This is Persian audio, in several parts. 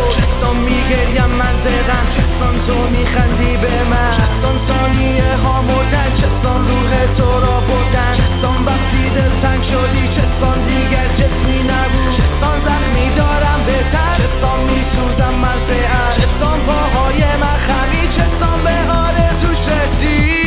چسان میگریم من زغم، چسان تو میخندی به من، چسان ثانیه ها مردن، چسان روح تو را بردن، چسان وقتی دلتنگ شدی، چسان دیگر جسمی نبود، چسان زخمی دارم به تن، چسان میسوزم من ز اشک، چسان پاهای من خمی، چسان به آرزوش رسی.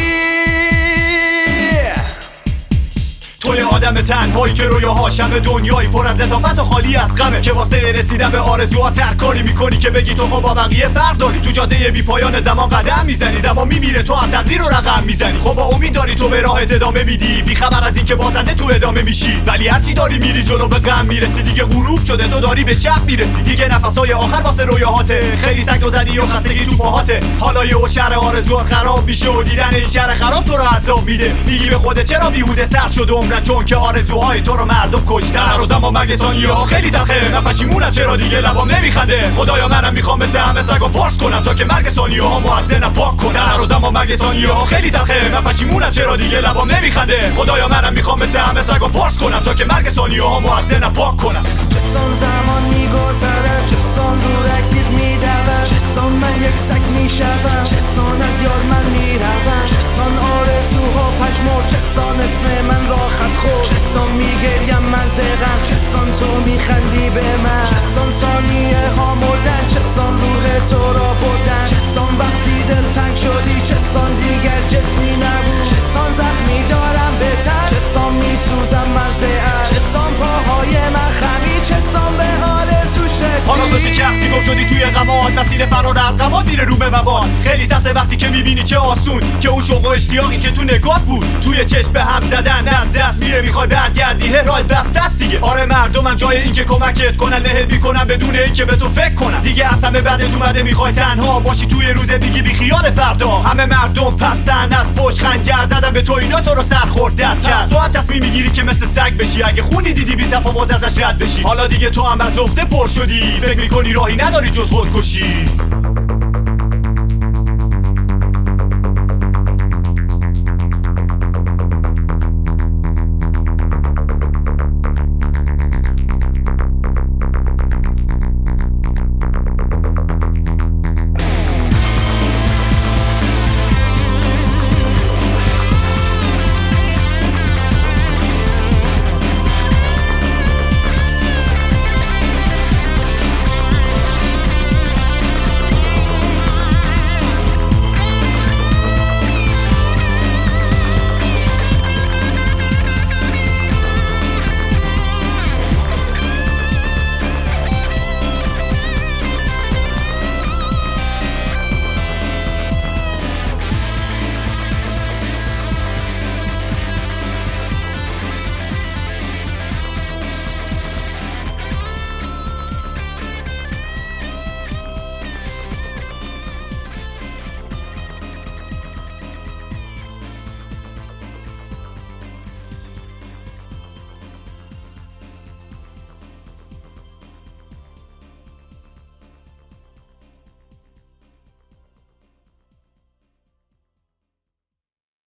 توی آدم تنهایی که رویاهاش همه دنیایی پر از لطافت و خالی از غمه، که واسه رسیدن به آرزوها ترکاری میکنی که بگی تو خب با بقیه فرق داری. تو جاده بی پایان زمان قدم میزنی، زمان میمیره تو هم تقدیر رو رقم میزنی. خب با امید داری تو به راهت ادامه میدی، بی خبر از این که بازنده تو ادامه میشی، ولی هرچی داری میری جلو به غم میرسی. دیگه غروب شده تو داری به شب میرسی، دیگه نفسای آخر واسه رویاهاته. خیلی سگ زدی و خستگی تو پاهاته، حالا یه شهر آرزوها خراب میشه و دیدن این شهر خراب تو رو عذاب میده. میگی به خودت چرا بیهوده سر شد عمرت، چون که آرزوهای تو رو مردم کشتن. هر روز اما مرگ ثانیه‌ها خیلی تلخه، من پشیمونم چرا دیگه لبام نمیخنده. خدایا منم میخوام مثل همه سگا پارس کنم تا که مرگ ثانیه‌ها موثرم پاک کنه. هر روز اما مرگ ثانیه‌ها خیلی تلخه، من پشیمونم چرا دیگه لبام نمیخنده. خدایا منم میخوام مثل همه سگا پارس کنم تا که مرگ ثانیه‌ها موثرم پاک کنم. چسان زمان میگذره، چسان رو رکتیر میدوه، چسان من یک سگ میشوم، چسان از یاد من میروم، چسان آرزوها پژمرد، چسان اسم من را خط خورد، چسان میگریم من زغم، چسان تو میخندی به من، چسان ثانیه ها مردن، چسان روح تو را بردن، چسان وقتی دلتنگ شدی، چسان دیگر جسمی نبود، چسان زخمی دارم به تن، چسان میسوزم من ز اشک، چسان پاهای من خمی، چسان به آرزوش رسی. حالا تو شکستی گم شدی توی غمات، مسیر فرار از غمات میره رو به مواد. خیلی سخته وقتی که میبینی چه آسون که اون شوق و اشتیاقی که تو نگات بود توی چشم به هم زدن از دست میره. میخوای برگردی هرات بسته است دیگه. آره مردمم جای این که کمکت کنن لهت میکنن بدون این که به تو فکر کنن. دیگه از همه بدت اومده میخوای تنها باشی توی روز دیگه بی خیال فردا. همه مردم پستن از پشت خنجر زدن به تو، اینا تو رو سر خوردت کرد. تو هم تصمیم میگیری که مثل سگ بشی، اگه خونی دیدی بی تفاوت ازش رد بشی. حالا دیگه تو هم از عقده پر شدی، فکر میکنی راهی نداری جز خودکشی.